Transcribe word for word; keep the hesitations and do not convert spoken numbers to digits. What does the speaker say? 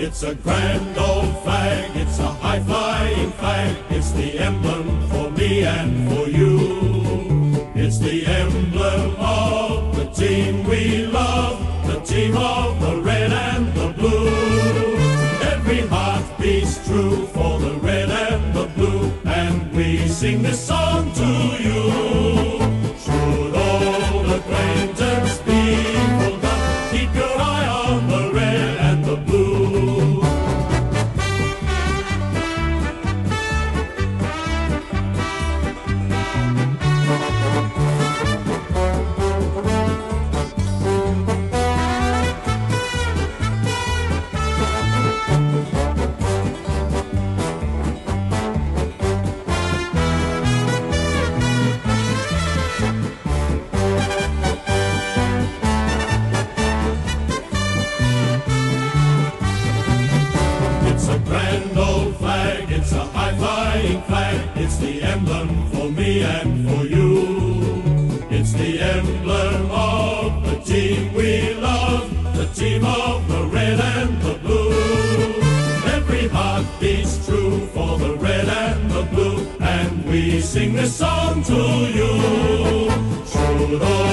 It's a grand old flag, it's a high-flying flag. It's the emblem for me and for you. It's the emblem of the team we love, the team of the red and the blue. Every heart beats true for the red and the blue, and we sing this song to you. Should old acquaintance be forgot, keep your eye on the red and the blue. Grand old flag, it's a high-flying flag. It's the emblem for me and for you. It's the emblem of the team we love, the team of the red and the blue. Every heart beats true for the red and the blue, and we sing this song to you. Should all